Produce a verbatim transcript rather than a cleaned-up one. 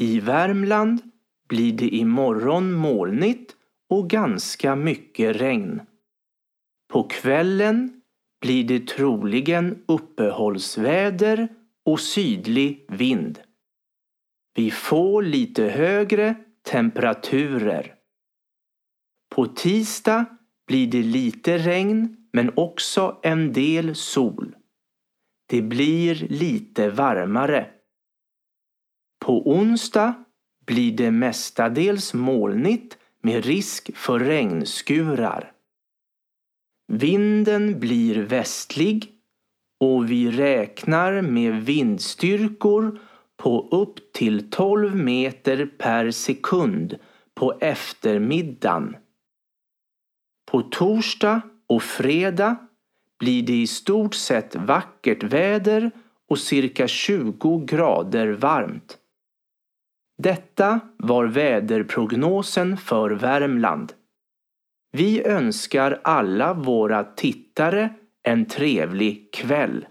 I Värmland blir det imorgon molnigt och ganska mycket regn. På kvällen blir det troligen uppehållsväder och sydlig vind. Vi får lite högre temperaturer. På tisdag blir det lite regn men också en del sol. Det blir lite varmare. På onsdag blir det mestadels molnigt med risk för regnskurar. Vinden blir västlig och vi räknar med vindstyrkor på upp till tolv meter per sekund på eftermiddagen. På torsdag och fredag blir det i stort sett vackert väder och cirka tjugo grader varmt. Detta var väderprognosen för Värmland. Vi önskar alla våra tittare en trevlig kväll.